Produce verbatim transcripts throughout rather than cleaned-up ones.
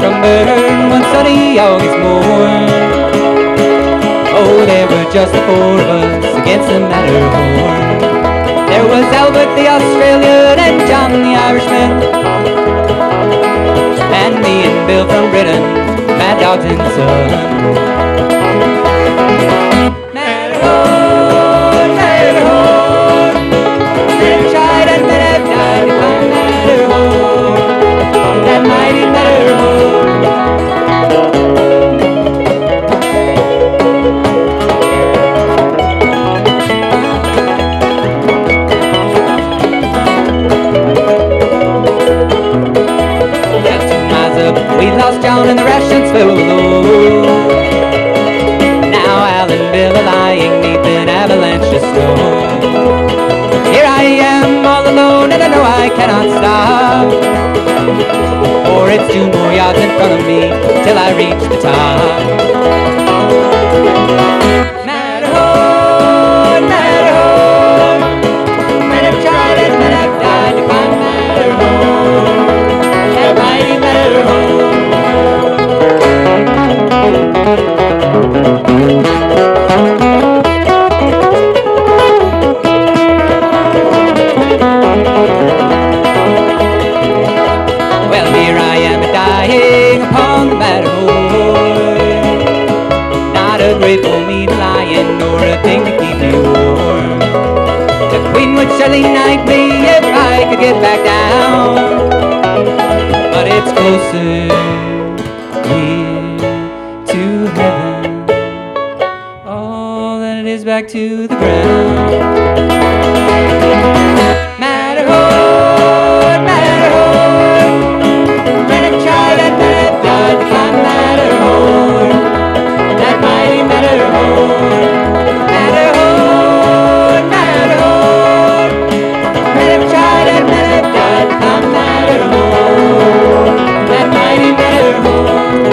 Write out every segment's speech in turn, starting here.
from Bern one sunny August morn. Oh, there were just the four of us against the Matterhorn. There was Albert the Australian and John the Irishman, and me and Bill from Britain, Mad Dogs in the Sun. Matterhorn, Matterhorn, men have tried and men have died to climb Matterhorn, that mighty Matterhorn. We lost John and the rations fell low. Now Al and Bill are lying neath an avalanche of snow. Here I am all alone and I know I cannot stop, for it's two more yards in front of me till I reach the top. Matterhorn, Matterhorn, men have tried and men have died to climb Matterhorn, that mighty Matterhorn. Well, here I am dying upon the Matterhorn. Not a grave for me to lie in, nor a thing to keep me warm. The Queen would surely knight me if I could get back down, but it's closer here to heaven, oh, than it is back to the ground. Matterhorn, Matterhorn, men have tried and men have died to climb Matterhorn, that mighty Matterhorn. Matterhorn, Matterhorn, men have tried and men have died to climb Matterhorn, that mighty Matterhorn.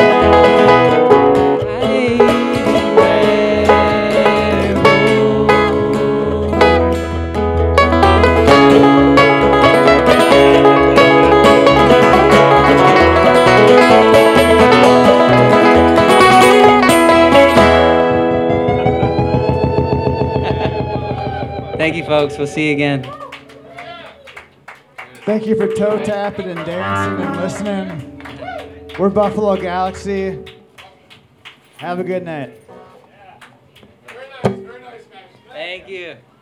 Thank you, folks. We'll see you again. Thank you for toe tapping and dancing and listening. We're Buffalo Galaxy. Have a good night. Thank you.